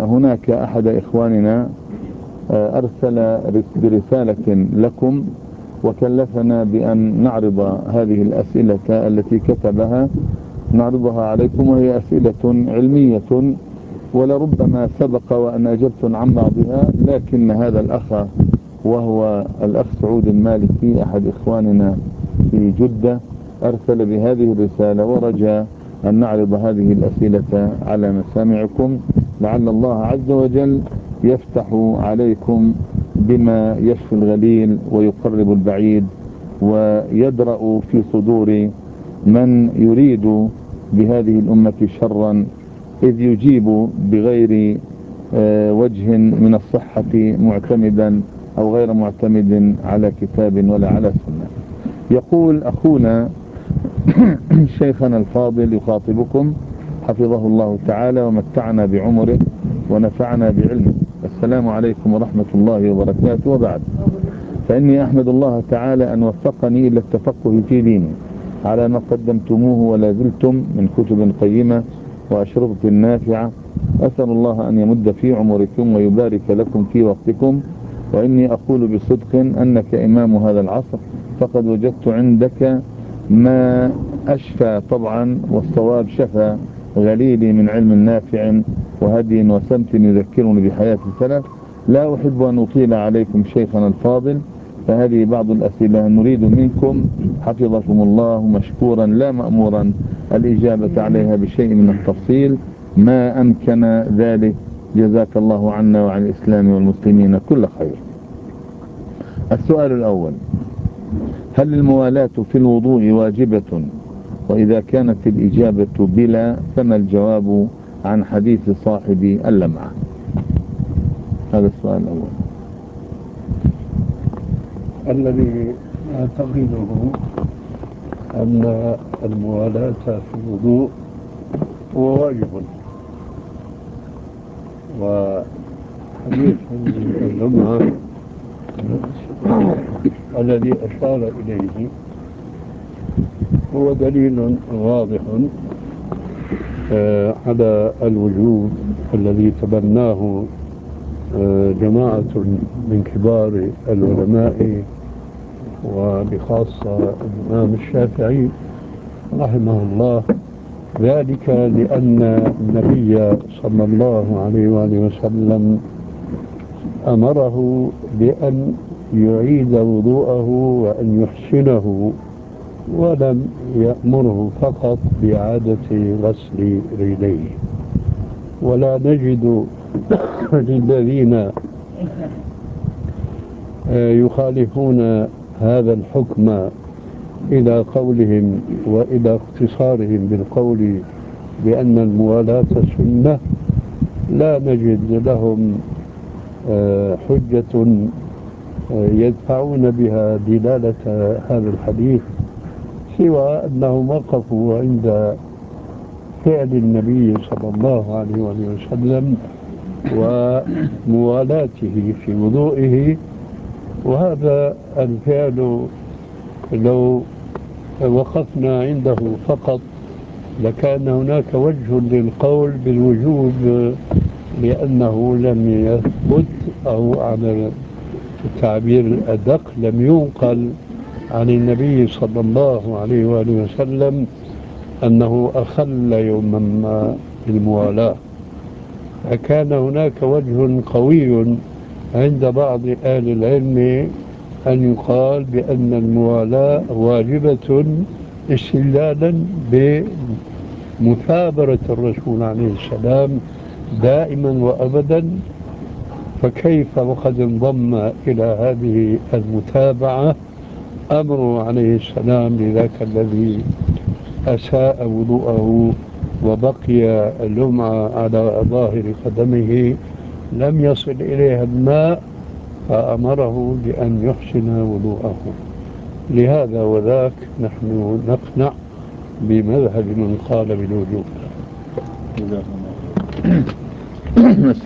هناك أحد إخواننا أرسل برسالة لكم وكلفنا بأن نعرض هذه الأسئلة التي كتبها، نعرضها عليكم، وهي أسئلة علمية ولربما سبق وأن أجبت عن بعضها، لكن هذا الأخ وهو الأخ سعود المالكي أحد إخواننا في جدة أرسل بهذه الرسالة ورجى أن نعرض هذه الأسئلة على مسامعكم، لعل الله عز وجل يفتح عليكم بما يشفي الغليل ويقرب البعيد ويدرأ في صدور من يريد بهذه الأمة شرا، إذ يجيب بغير وجه من الصحة معتمدا أو غير معتمد على كتاب ولا على سنة. يقول أخونا شيخنا الفاضل يخاطبكم حفظه الله تعالى ومتعنا بعمره ونفعنا بعلمه: السلام عليكم ورحمة الله وبركاته، وبعد، فإني أحمد الله تعالى أن وفقني إلى التفقه في ديني على ما قدمتموه ولا زلتم من كتب قيمة وأشرطة نافعة. أسأل الله أن يمد في عمركم ويبارك لكم في وقتكم، وإني أقول بصدق أنك إمام هذا العصر، فقد وجدت عندك ما أشفى طبعا والصواب شفى غليلي من علم نافع وهدي وسمت يذكرني بحياة السلف. لا أحب أن أطيل عليكم شيخنا الفاضل، فهذه بعض الأسئلة نريد منكم حفظكم الله مشكورا لا مأمورا الإجابة عليها بشيء من التفصيل ما أمكن ذلك، جزاك الله عنا وعن الإسلام والمسلمين كل خير. السؤال الأول: هل الموالاة في الوضوء واجبة؟ وإذا كانت الإجابة بلا فما الجواب عن حديث صاحب اللمعة؟ هذا السؤال الأول. الذي أعتقده أن الموالاة في الوضوء هو واجب، وحديث اللمعة الذي أشار إليه هو دليل واضح على الوجوب الذي تبناه جماعة من كبار العلماء وبخاصة الإمام الشافعي رحمه الله، ذلك لأن النبي صلى الله عليه وآله وسلم أمره بأن يعيد وضوءه وأن يحسنه، ولم يأمره فقط بإعادة غسل رجليه. ولا نجد للذين يخالفون هذا الحكم إلى قولهم وإلى اختصارهم بالقول بأن الموالاة سنة، لا نجد لهم حجة يدفعون بها دلالة هذا الحديث، سوى أنهم وقفوا عند فعل النبي صلى الله عليه وسلم وموالاته في وضوئه. وهذا الفعل لو وقفنا عنده فقط لكان هناك وجه للقول بالوجوب، لأنه لم يثبت، أو على التعبير الأدق لم ينقل عن النبي صلى الله عليه وآله وسلم أنه أخل يوما ما بالموالاة. فكان هناك وجه قوي عند بعض أهل العلم أن يقال بأن الموالاة واجبة استدلالا بمثابرة الرسول عليه السلام دائما وأبدا، فكيف وقد انضم إلى هذه المتابعة أمر عليه السلام لذاك الذي أساء وضوءه وبقي اللمعة على ظاهر قدمه لم يصل إليها الماء، فأمره بأن يحسن وضوءه. لهذا وذاك نحن نقنع بمذهب من قال بالوجوب.